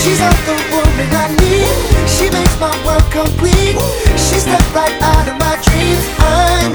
She's not the woman I need. She makes my world complete. She stepped right out of my dreams. I'm